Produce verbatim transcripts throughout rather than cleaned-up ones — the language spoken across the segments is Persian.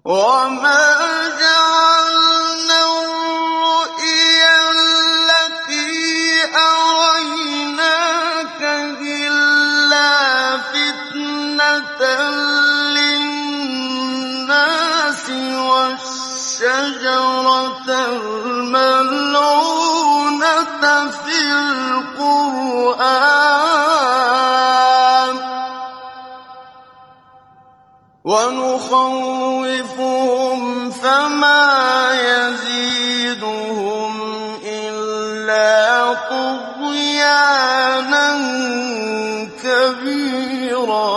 وما جعلنا الرؤيا التي أريناك إلا فتنة للناس والشجرة الملعونة في القرآن ونخوفهم فما يزيدهم إلا طغيانا كبيرا.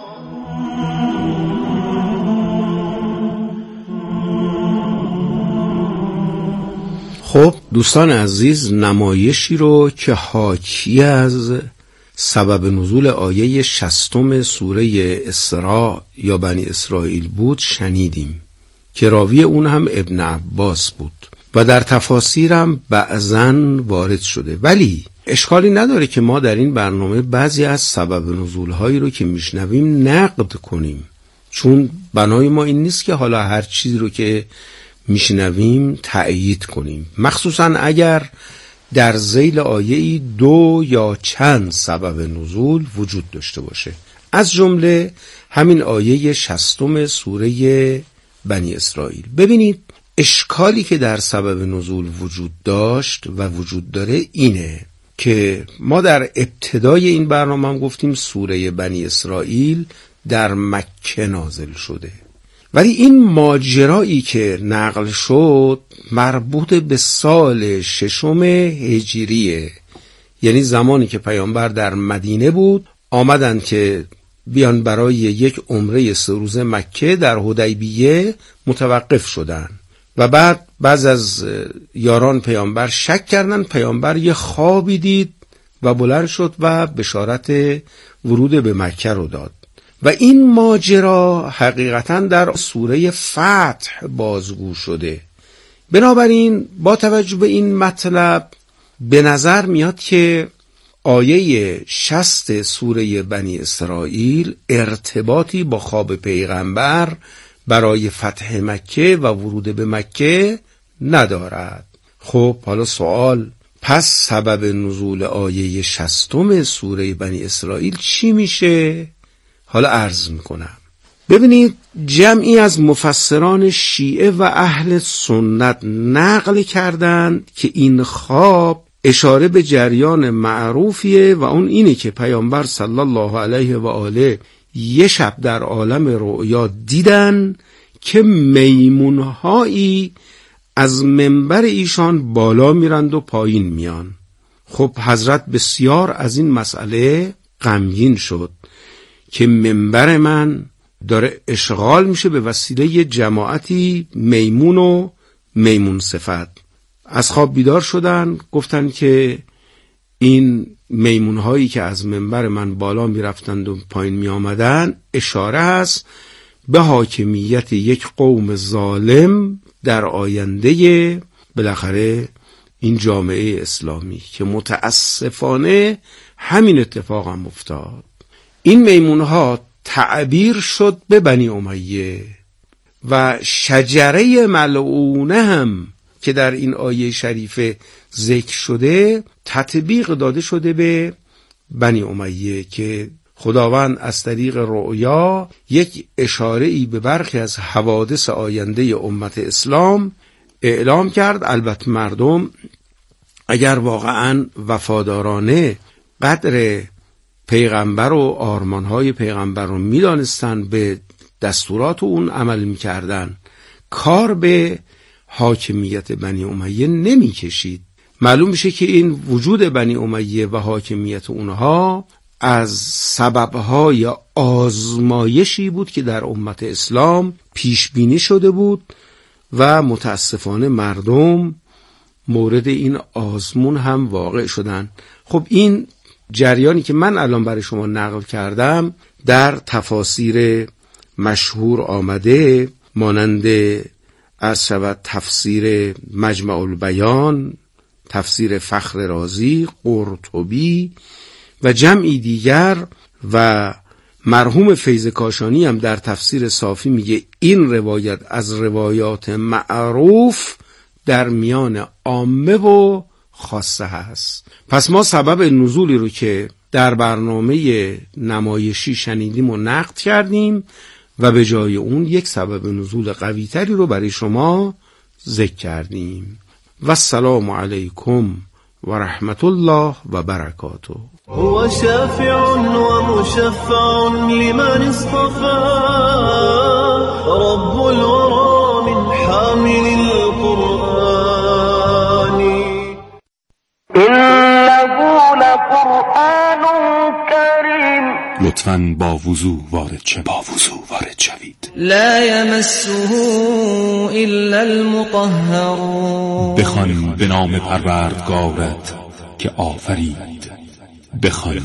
خب دوستان عزیز، نمایشی رو که حاکی از سبب نزول آیه شصتم سوره اسراء یا بنی اسرائیل بود شنیدیم که راوی اون هم ابن عباس بود و در تفاسیرم بعضن وارد شده، ولی اشکالی نداره که ما در این برنامه بعضی از سبب نزولهایی رو که میشنویم نقد کنیم، چون بنای ما این نیست که حالا هر چیزی رو که میشنویم تأیید کنیم، مخصوصا اگر در ذیل آیه‌ای دو یا چند سبب نزول وجود داشته باشه، از جمله همین آیه شصتم سوره بنی اسرائیل. ببینید اشکالی که در سبب نزول وجود داشت و وجود داره اینه که ما در ابتدای این برنامه هم گفتیم سوره بنی اسرائیل در مکه نازل شده، ولی این ماجرایی که نقل شد مربوط به سال ششم هجریه، یعنی زمانی که پیامبر در مدینه بود، آمدن که بیان برای یک عمره سه روزه مکه، در حدیبیه متوقف شدن و بعد بعض از یاران پیامبر شک کردن، پیامبر یه خوابی دید و بلند شد و بشارت ورود به مکه رو داد و این ماجرا حقیقتا در سوره فتح بازگو شده. بنابراین با توجه به این مطلب به نظر میاد که آیه شصت سوره بنی اسرائیل ارتباطی با خواب پیغمبر برای فتح مکه و ورود به مکه ندارد. خب حالا سوال، پس سبب نزول آیه شصتم سوره بنی اسرائیل چی میشه؟ حالا عرض میکنم. ببینید جمعی از مفسران شیعه و اهل سنت نقل کردند که این خواب اشاره به جریان معروفیه و اون اینه که پیامبر صلی الله علیه و آله یه شب در عالم رؤیا دیدن که میمونهایی از منبر ایشان بالا میرند و پایین میان. خب حضرت بسیار از این مسئله غمگین شد که منبر من داره اشغال میشه به وسیله جماعتی میمون و میمون صفت. از خواب بیدار شدن، گفتن که این میمون هایی که از منبر من بالا میرفتند و پایین می آمدن اشاره است به حاکمیت یک قوم ظالم در آینده بالاخره این جامعه اسلامی، که متاسفانه همین اتفاق هم افتاد. این میمون ها تعبیر شد به بنی امیه و شجره ملعونه هم که در این آیه شریفه ذکر شده تطبیق داده شده به بنی امیه که خداوند از طریق رؤیا یک اشاره‌ای به برخی از حوادث آینده امت اسلام اعلام کرد. البته مردم اگر واقعا وفادارانه قدر پیغمبر و آرمانهای پیغمبر رو میدانستن، به دستورات اون عمل میکردن، کار به حاکمیت بنی امیه نمی کشید. معلوم میشه که این وجود بنی امیه و حاکمیت اونها از سببهای آزمایشی بود که در امت اسلام پیش بینی شده بود و متاسفانه مردم مورد این آزمون هم واقع شدن. خب این جریانی که من الان برای شما نقل کردم در تفاسیر مشهور آمده، مانند از شود تفسیر مجمع البیان، تفسیر فخر رازی، قرطبی و جمعی دیگر و مرحوم فیض کاشانی هم در تفسیر صافی میگه این روایت از روایات معروف در میان عامه و خاصه هست. پس ما سبب نزولی رو که در برنامه نمایشی شنیدیم و نقد کردیم و به جای اون یک سبب نزول قوی تری رو برای شما ذکر کردیم. و السلام علیکم و رحمت الله و برکاته. هو شافع و مشفع لمن اصطفى رب الورى من حامل القرآن إنه لقرآن كريم. لطفاً با وضو وارد شوید. با وضو وارد شوید. لا يمسه إلا المطهرون. بخوان به نام پروردگارت که آفرید. بخوان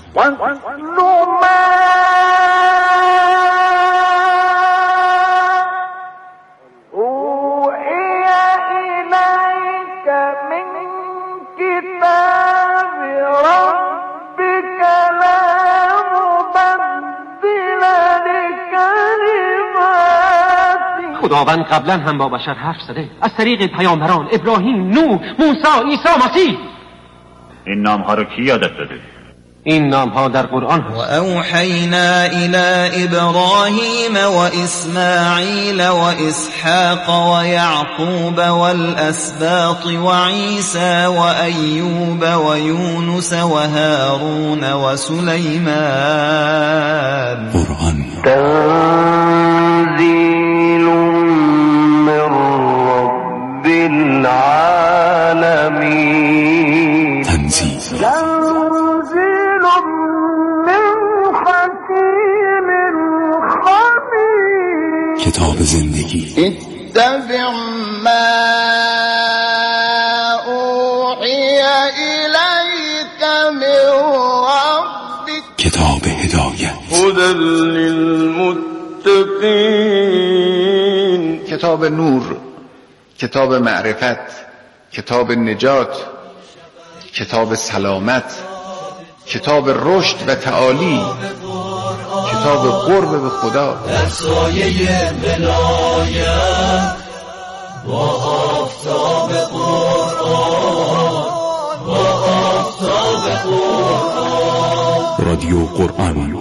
خداوند قبلا هم با بشر حرف زده از طریق پیامبران ابراهیم، نوح، موسی، عیسی مسیح. این نام ها رو کی یادت داده؟ این نام ها در قرآن هست. و اوحینا الی ابراهیم و اسماعیل و اسحاق و یعقوب و الاسباط و عیسی و ایوب و یونس و هارون و سلیمان. قرآن تنزیل من رب العالمین. تنزیل تنزیل من حکیم خبیر. کتاب زندگی. اتبع ما اوحی الیک من ربک. کتاب هدایت. هدی للمتقین. کتاب نور، کتاب معرفت، کتاب نجات، کتاب سلامت، کتاب رشد و تعالی، کتاب قرب به خدا. در سایه ولایت با آفتاب قرآن، با آفتاب قرآن. رادیو قرآن.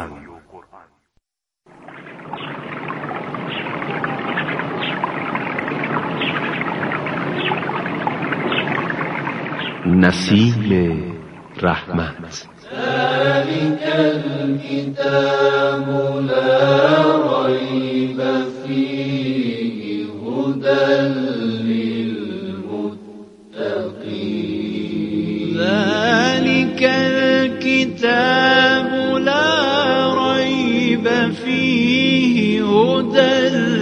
نسیم رحمت. ذلك الكتاب لا ريب فيه هدى للمتقين. ذلك الكتاب لا ريب فيه هدى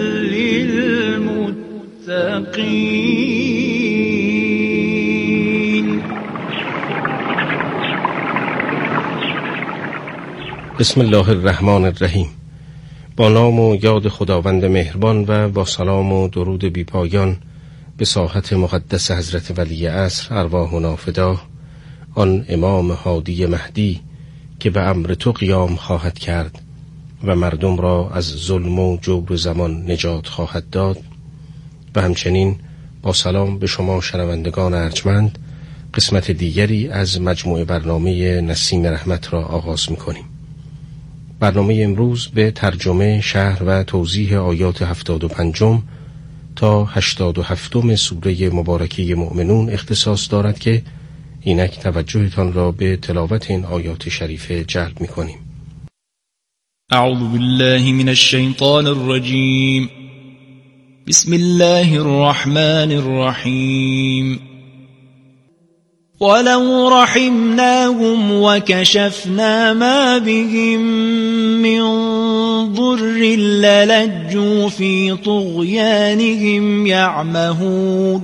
للمتقين. بسم الله الرحمن الرحیم. با نام و یاد خداوند مهربان و با سلام و درود بی پایان به ساحت مقدس حضرت ولی عصر ارواحنا فدا، آن امام هادی مهدی که به امر تو قیام خواهد کرد و مردم را از ظلم و جور زمان نجات خواهد داد. و همچنین با سلام به شما شنوندگان ارجمند قسمت دیگری از مجموعه برنامه نسیم رحمت را آغاز می‌کنیم. برنامه امروز به ترجمه، شرح و توضیح آیات هفتاد و پنجم تا هشتاد و هفتم سوره مبارکه مؤمنون اختصاص دارد که اینک توجهتان را به تلاوت این آیات شریفه جلب می‌کنیم. اعوذ بالله من الشیطان الرجیم. بسم الله الرحمن الرحیم. ولو رحمناهم وكشفنا ما بهم من ضر للجوا في طغيانهم يعمهون.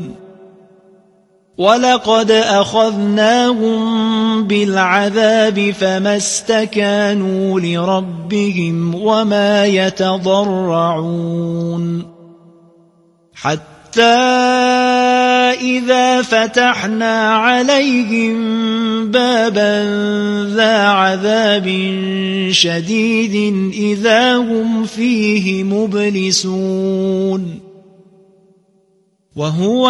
ولقد أخذناهم بالعذاب فما استكانوا لربهم وما يتضرعون حتى إذا فتحنا عليهم بابا ذا عذاب شديد إذا هم فيه مبلسون وهو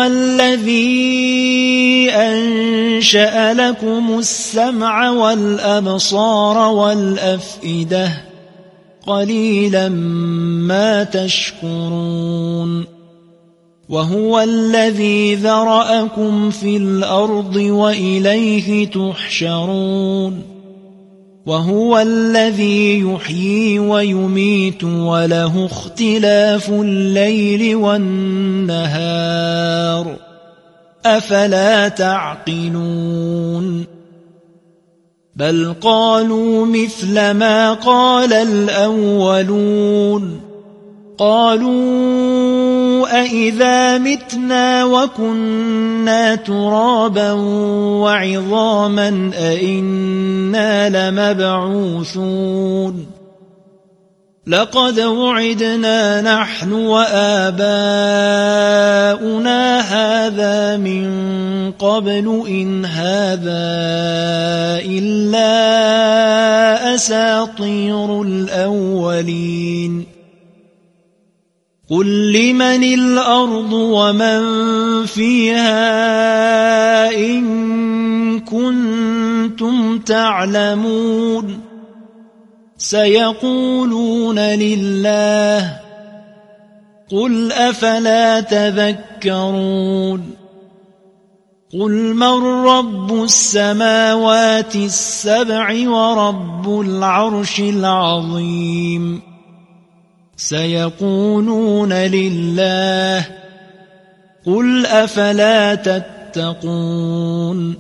الذي أنشأ لكم السمع والأبصار والأفئدة قليلا ما تشكرون وهو الذي ذرأكم في الأرض وإليه تحشرون وهو الذي يحيي ويميت وله اختلاف الليل والنهار أفلا تعقلون بل قالوا مثل ما قال الأولون قالوا أإذا متنا وكنا ترابا وعظاما أإنا لمبعوثون لقد وعدنا نحن وآباؤنا هذا من قبل إن هذا إلا أساطير الأولين قل لمن الأرض ومن فيها إن كنتم تعلمون سيقولون لله قل أفلا تذكرون قل من رب السماوات السبع ورب العرش العظيم سيقولون لله قل أفلا تتقون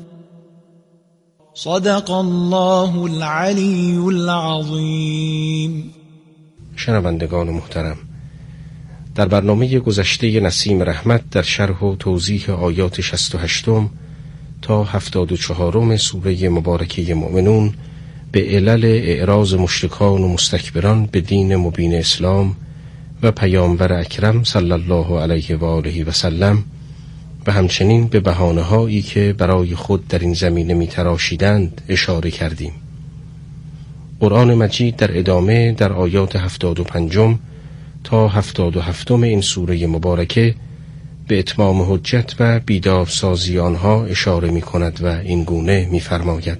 صدق الله العلی العظیم. شنوندگان محترم، در برنامه گذشته نسیم رحمت در شرح و توضیح آیات شصت و هشت تا هفتاد و چهار سوره مبارکه مؤمنون به علل اعراض مشرکان و مستکبران به دین مبین اسلام و پیامبر اکرم صلی الله علیه و آله و سلم و همچنین به بهانه‌هایی که برای خود در این زمینه می‌تراشیدند اشاره کردیم. قرآن مجید در ادامه در آیات هفتاد و پنج تا هفتاد و هفت این سوره مبارکه به اتمام حجت و بیدارسازی آنها اشاره می‌کند و این گونه می‌فرماید: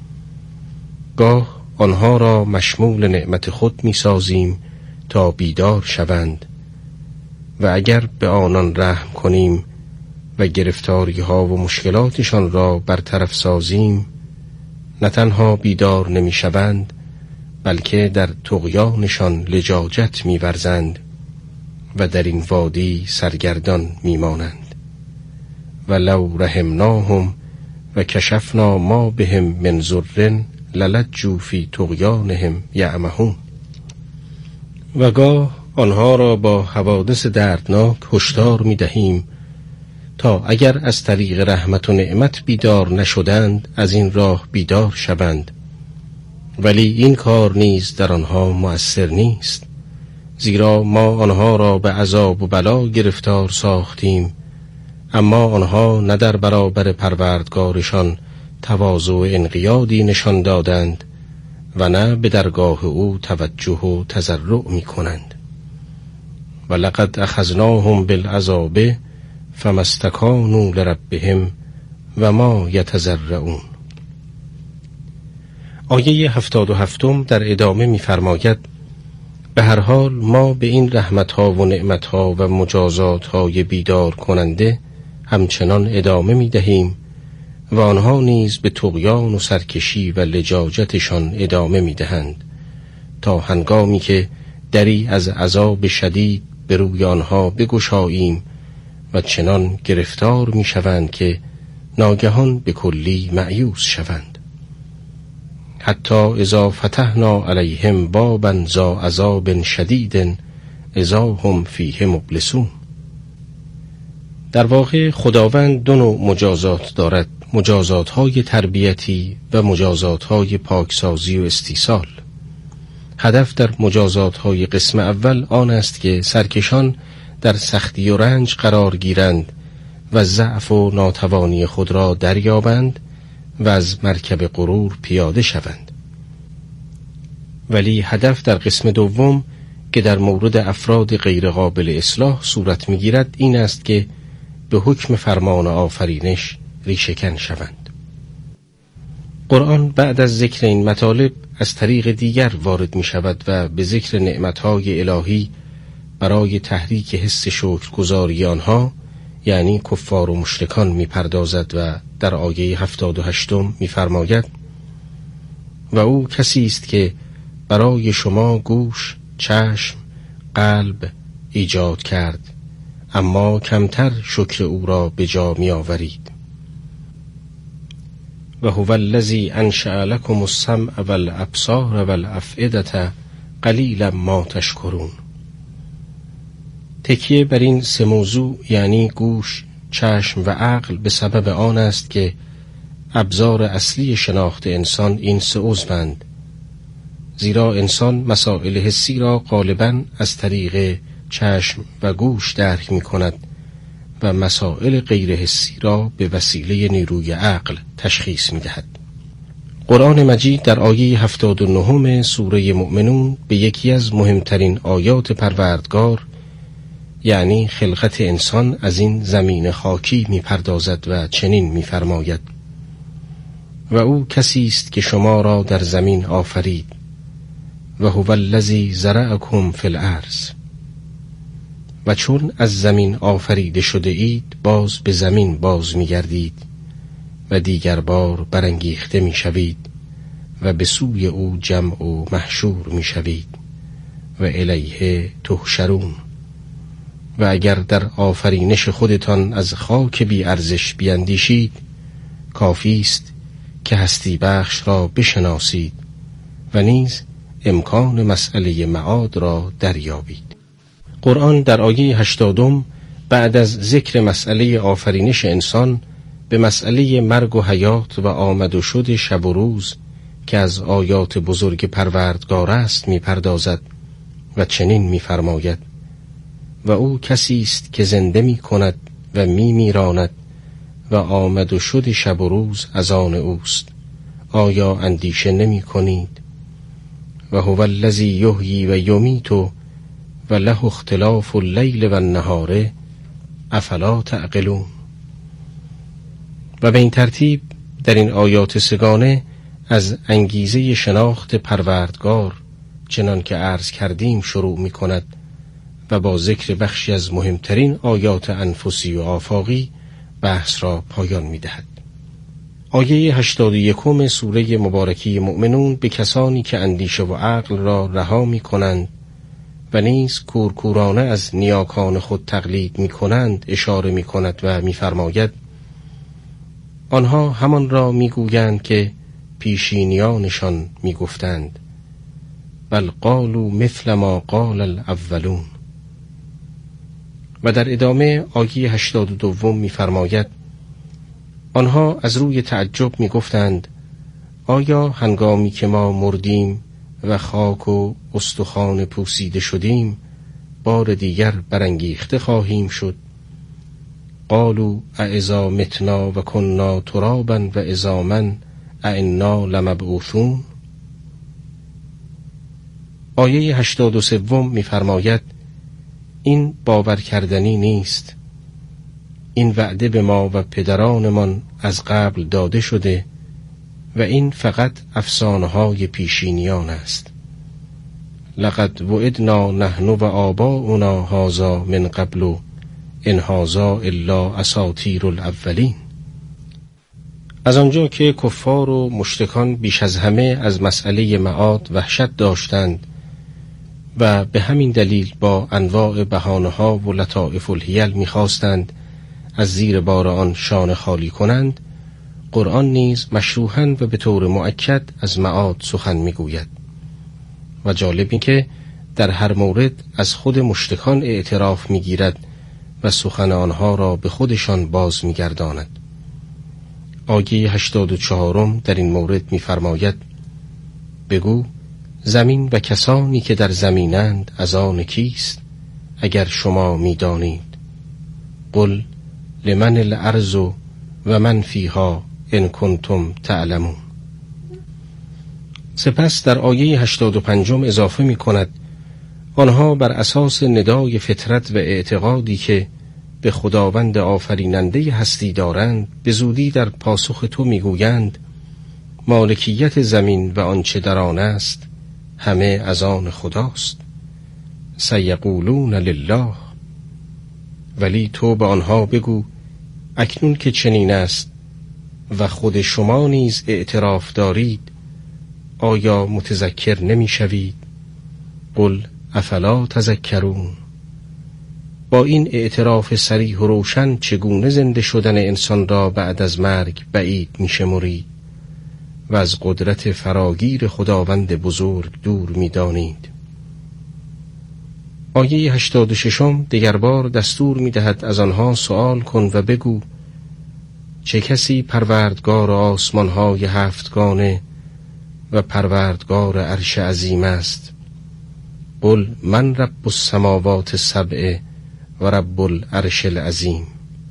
گاه آنها را مشمول نعمت خود می‌سازیم تا بیدار شوند و اگر به آنان رحم کنیم و گرفتاری ها و مشکلاتشان را برطرف سازیم نه تنها بیدار نمی شوند بلکه در طغیانشان لجاجت می ورزند و در این وادی سرگردان می مانند. و لو رحمناهم و کشفنا ما بهم من ضر للجوا فی طغیانهم یعمهون. و گاه آنها را با حوادث دردناک هشدار می دهیم تا اگر از طریق رحمت و نعمت بیدار نشدند از این راه بیدار شوند، ولی این کار نیز در آنها مؤثر نیست، زیرا ما آنها را به عذاب و بلا گرفتار ساختیم اما آنها نه در برابر پروردگارشان تواضع و انقیادی نشان دادند و نه به درگاه او توجه و تضرع می کنند. و لقد اخذناهم بالعذاب فما استکانوا لربهم و ما یتضرعون. آیه هفتاد و هفتم در ادامه می فرماید: به هر حال ما به این رحمتها و نعمتها و مجازاتهای بیدار کننده همچنان ادامه می دهیم و آنها نیز به طغیان و سرکشی و لجاجتشان ادامه می دهند تا هنگامی که دری از عذاب شدید به روی آنها بگشاییم و چنان گرفتار می شوند که ناگهان به کلی مأیوس شوند. حتی اذا فتحنا علیهم بابا ذا عذاب شدید اذا هم فیه مبلسون. در واقع خداوند دو نوع مجازات دارد: مجازات‌های تربیتی و مجازات‌های پاکسازی و استیصال. هدف در مجازات‌های قسم اول آن است که سرکشان در سختی و رنج قرار گیرند و ضعف و ناتوانی خود را دریابند و از مرکب غرور پیاده شوند. ولی هدف در قسم دوم که در مورد افراد غیر قابل اصلاح صورت می‌گیرد این است که به حکم فرمان آفرینش ریشه‌کن شوند. قرآن بعد از ذکر این مطالب از طریق دیگر وارد می شود و به ذکر نعمتهای الهی برای تحریک حس شکرگزاری آنها یعنی کفار و مشرکان می پردازد و در آیه هفتاد و هشتم می فرماید و او کسی است که برای شما گوش، چشم، قلب ایجاد کرد اما کمتر شکر او را به جا می آورید. و هو الذی انشأ لکم السمع والابصار والافئدة قلیلا ما تشکرون. تکیه بر این سه موضوع یعنی گوش، چشم و عقل به سبب آن است که ابزار اصلی شناخت انسان این سه عضوند، زیرا انسان مسائل حسی را غالباً از طریق چشم و گوش درک می کند و مسائل غیر حسی را به وسیله نیروی عقل تشخیص می دهد. قرآن مجید در آیه هفتاد و نه سوره مؤمنون به یکی از مهمترین آیات پروردگار یعنی خلقت انسان از این زمین خاکی می پردازد و چنین می فرماید و او کسی است که شما را در زمین آفرید و هو الذی زرعکم فی الارض. و چون از زمین آفریده شده اید باز به زمین باز می گردید و دیگر بار برانگیخته می شوید و به سوی او جمع و محشور می شوید و الیه تحشرون. و اگر در آفرینش خودتان از خاک بی ارزش بیندیشید کافی است که هستی بخش را بشناسید و نیز امکان مسئله معاد را دریابید. قرآن در آیه هشتادم بعد از ذکر مسئله آفرینش انسان به مسئله مرگ و حیات و آمد و شد شب و روز که از آیات بزرگ پروردگار است می پردازد و چنین می فرماید و او کسی است که زنده می کند و می میراند و آمد و شد شب و روز از آن اوست، آیا اندیشه نمی کنید؟ و هو الذی یحیی و یمیت و له اختلاف اللیل و النهار افلا تعقلون. و به این ترتیب در این آیات سگانه از انگیزه شناخت پروردگار چنان که عرض کردیم شروع می کند و با ذکر بخشی از مهمترین آیات انفسی و آفاقی بحث را پایان می دهد. آیه هشتاد و یکم سوره مبارکی مؤمنون به کسانی که اندیشه و عقل را رها می کنند و نیز کورکورانه از نیاکان خود تقلید می کنند اشاره می کند و می فرماید آنها همان را می گویند که پیشینیانشان می گفتند بل قالوا مثل ما قال الاولون. و در ادامه آیه هشتاد و دوم می فرماید آنها از روی تعجب می گفتند آیا هنگامی که ما مردیم و خاک و استخوان پوسیده شدیم بار دیگر برانگیخته خواهیم شد؟ قالوا اذا متنا و کنا ترابا و عظاما ائنا لمبعوثون. آیه هشتاد و سوم می فرماید این باور کردنی نیست، این وعده به ما و پدرانمان از قبل داده شده و این فقط افسانه‌های پیشینیان است. لقد وعدنا نحن و آباؤنا هذا من قبل ان هذا الا اساطیر الاولین. از آنجا که کفار و مشرکان بیش از همه از مسئله معاد وحشت داشتند و به همین دلیل با انواع بهانه‌ها و لطائف الحیل می‌خواستند از زیر بار آن شانه خالی کنند، قرآن نیز مشروحاً و به طور مؤکد از معاد سخن می‌گوید و جالبی که در هر مورد از خود مشرکان اعتراف می‌گیرد و سخن آنها را به خودشان باز می‌گرداند. آیه هشتاد و چهارم در این مورد می‌فرماید بگو زمین و کسانی که در زمینند از آن کیست؟ اگر شما می‌دانید. قل لمن الارض و من فیها ان کنتم تعلمون. سپس در آیه هشتاد و پنجم اضافه می کند آنها بر اساس ندای فطرت و اعتقادی که به خداوند آفریننده هستی دارند به زودی در پاسخ تو می گویند مالکیت زمین و آنچه در آن است همه از آن خداست. سیقولون لله. ولی تو به آنها بگو اکنون که چنین است و خود شما نیز اعتراف دارید آیا متذکر نمی شوید؟ قل افلا تذکرون. با این اعتراف صریح و روشن چگونه زنده شدن انسان را بعد از مرگ بعید می شمرید و از قدرت فراگیر خداوند بزرگ دور می دانید. آیه هشتاد و ششم دیگر بار دستور می دهد از آنها سؤال کن و بگو چه کسی پروردگار آسمانهای هفتگانه و پروردگار عرش عظیم است؟ قل من رب السماوات السبع و رب العرش العظیم.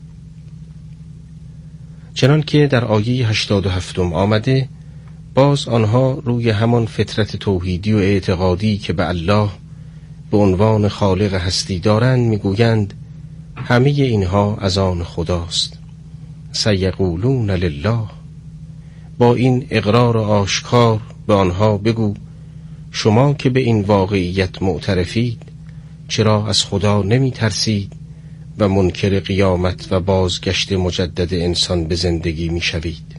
چنان که در آیه هشتاد و هفتم آمده باز آنها روی همان فطرت توحیدی و اعتقادی که به الله به عنوان خالق هستی دارند میگویند همه اینها از آن خداست. سیقولون لله. با این اقرار آشکار به آنها بگو شما که به این واقعیت معترفید چرا از خدا نمی ترسید و منکر قیامت و بازگشت مجدد انسان به زندگی می شوید؟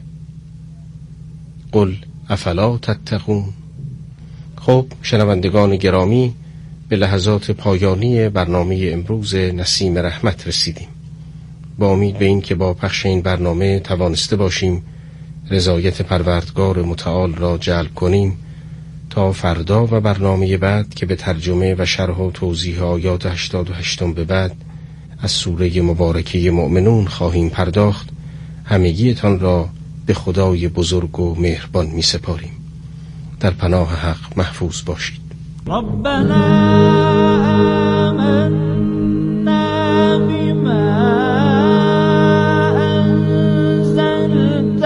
قل افلا تتقون. خب شنوندگان گرامی، به لحظات پایانی برنامه امروز نسیم رحمت رسیدیم. با امید به این که با پخش این برنامه توانسته باشیم رضایت پروردگار متعال را جلب کنیم تا فردا و برنامه بعد که به ترجمه و شرح و توضیح آیات هشتاد و هشت به بعد از سوره مبارکه مؤمنون خواهیم پرداخت همگیتان را به خدای بزرگ و مهربان می سپاریم. در پناه حق محفوظ باشید. ربنا آمنا بما أنزلت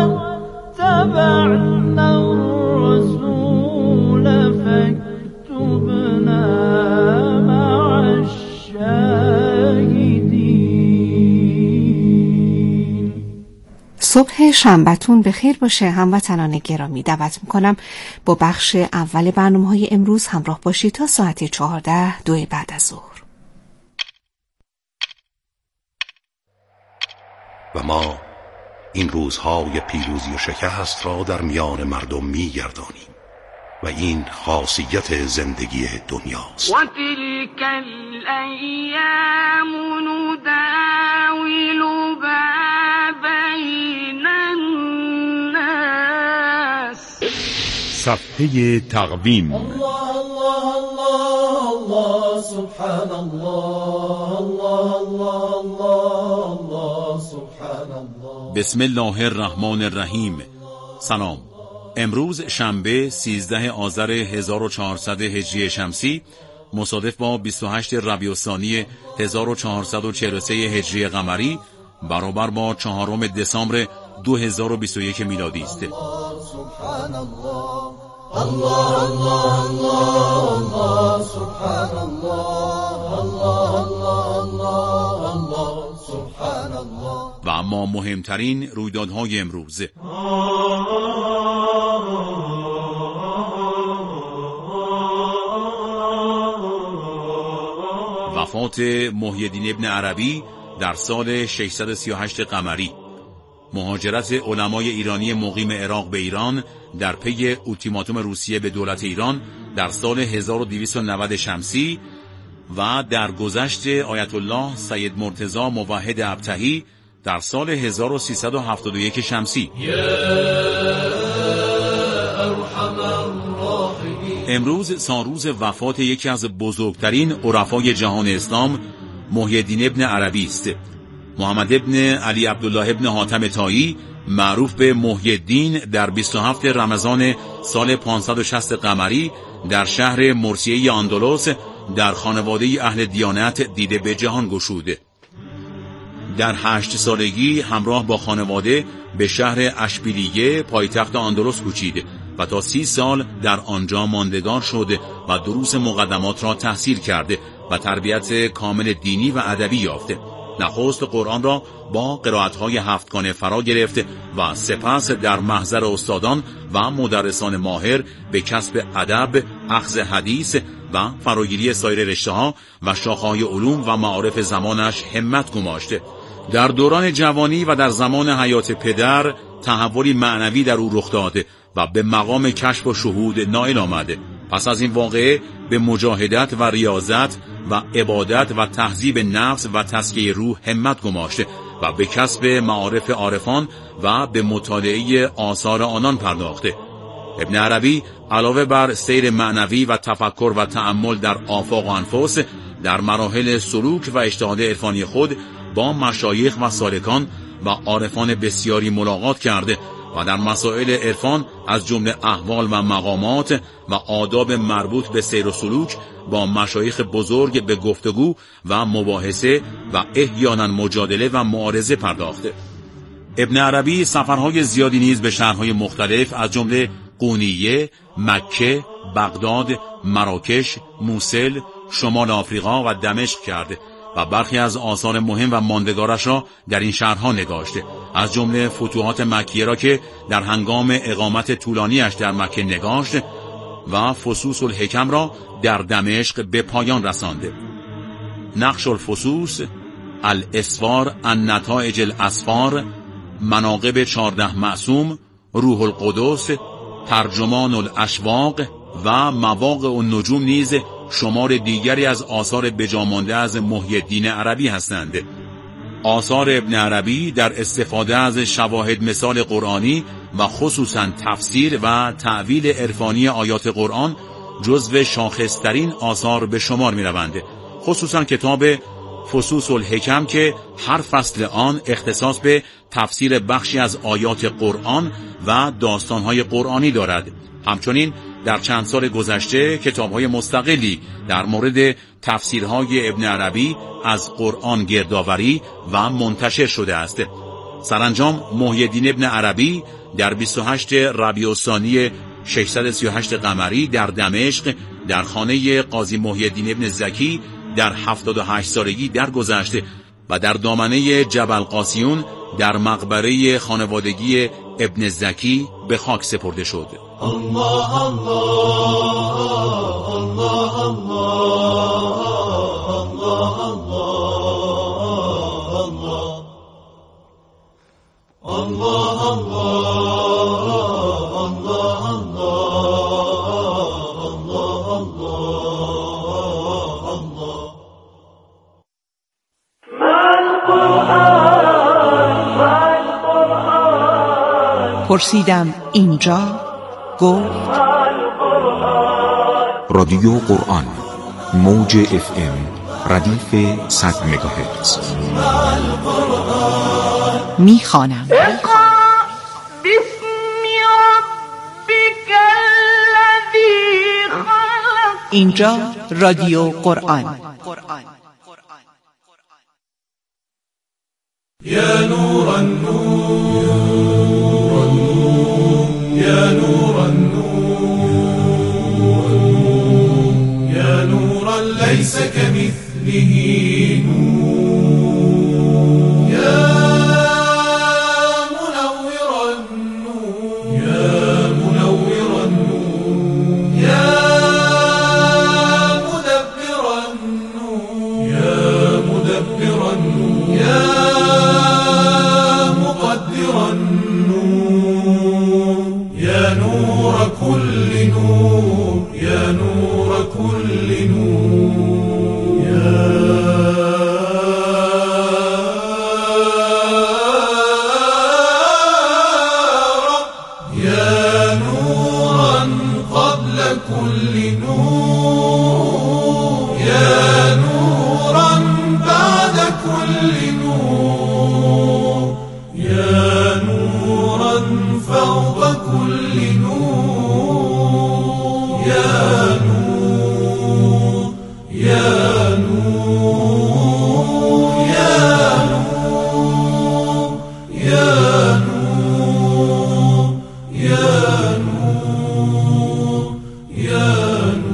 واتبعنا الرسول فاكتبنا مع الشاهدين. صبح شنبه‌تون به خیر باشه هموطنان گرامی. دعوت میکنم با بخش اول برنامه‌های امروز همراه باشید تا ساعت چهارده دو بعد از ظهر. و ما این روزهای پیروزی و شکست را در میان مردم می‌گردانیم و این خاصیت زندگی دنیاست. و تلک الایام نداول بین الناس. صفحه تقویم. الله الله الله الله سبحان الله الله الله الله سبحان الله. بسم الله الرحمن الرحیم. سلام. امروز شنبه سیزده آذر هزار و چهارصد هجری شمسی مصادف با بیست و هشت ربیع الثانی هزار و چهارصد و چهل و سه هجری قمری برابر با چهارم دسامبر دو هزار و بیست و یک میلادی است. سبحان الله الله الله الله سبحان الله الله الله الله سبحان الله. و اما مهمترین رویدادهای امروز: وفات محی الدین ابن عربی در سال ششصد و سی و هشت قمری، مهاجرت علمای ایرانی مقیم عراق به ایران در پی اولتیماتوم روسیه به دولت ایران در سال هزار و دویست و نود شمسی و درگذشت آیت الله سید مرتضی موحد ابطحی در سال هزار و سیصد و هفتاد و یک شمسی. امروز سالروز وفات یکی از بزرگترین عرفای جهان اسلام محی الدین ابن عربی است. محمد ابن علی عبدالله ابن حاتم طایی معروف به محی الدین در بیست و هفتم رمضان سال پانصد و شصت قمری در شهر مرسیه اندلس در خانواده اهل دیانت دیده به جهان گشود. در هشت سالگی همراه با خانواده به شهر اشبیلیه پایتخت آندلس کوچید و تا سی سال در آنجا ماندگار شد و دروس مقدمات را تحصیل کرده و تربیت کامل دینی و ادبی یافته. نخست قرآن را با قرائت‌های هفتگانه فرا گرفت و سپس در محضر استادان و مدرسان ماهر به کسب ادب، اخذ حدیث و فراگیری سایر رشته‌ها و شاخه‌های علوم و معارف زمانش همت گماشته. در دوران جوانی و در زمان حیات پدر تحولی معنوی در او رخ داد و به مقام کشف و شهود نائل آمده. پس از این واقعه به مجاهدت و ریاضت و عبادت و تهذیب نفس و تزکیه روح همت گماشته و به کسب معارف عارفان و به مطالعه آثار آنان پرداخته. ابن عربی علاوه بر سیر معنوی و تفکر و تأمل در آفاق و انفس، در مراحل سلوک و اجتهاد عرفانی خود با مشایخ و سالکان و عارفان بسیاری ملاقات کرده و در مسائل عرفان از جمله احوال و مقامات و آداب مربوط به سیر و سلوک با مشایخ بزرگ به گفتگو و مباحثه و احیانا مجادله و معارضه پرداخته. ابن عربی سفرهای زیادی نیز به شهرهای مختلف از جمله قونیه، مکه، بغداد، مراکش، موصل، شمال آفریقا و دمشق کرده و برخی از آثار مهم و ماندگارش را در این شهرها نگاشته، از جمله فتوحات مکیه را که در هنگام اقامت طولانیش در مکه نگاشت و فصوص الحکم را در دمشق به پایان رسانده. نقش الفصوص، الاسفار، النتائج الاسفار، مناقب چارده معصوم، روح القدس، ترجمان الاشواق و مواقع النجوم نیز شمار دیگری از آثار بجامانده از محی الدین عربی هستند. آثار ابن عربی در استفاده از شواهد مثال قرآنی و خصوصا تفسیر و تأویل عرفانی آیات قرآن جزو شاخصترین آثار به شمار می روند. خصوصا کتاب فصوص الحکم که هر فصل آن اختصاص به تفسیر بخشی از آیات قرآن و داستانهای قرآنی دارد. همچنین در چند سال گذشته کتاب‌های مستقلی در مورد تفسیرهای ابن عربی از قرآن گردآوری و منتشر شده است. سرانجام محی الدین ابن عربی در بیست و هشت ربیع الثانی ششصد و سی و هشت قمری در دمشق در خانه قاضی محی الدین ابن زکی در هفتاد و هشت سالگی درگذشت و در دامنه جبل قاسیون در مقبره خانوادگی ابن زکی به خاک سپرده شد. الله الله الله الله الله پرسیدم اینجا، گفت رادیو قرآن، موج اف ام، ردیف صد مگاهرتز. میخوانم. اینجا رادیو قرآن. یا نور النور یا نور النور یا نورا لیس کمثله نور یا منور النور یا منور النور یا مدبر النور یا مدبر النور یا مقدر النور یا نور كل نور یا نور كل نور یا رب یا نورا قبل كل نور یا نورا بعد كل نور یا نورا فوق كل نور یا نور يا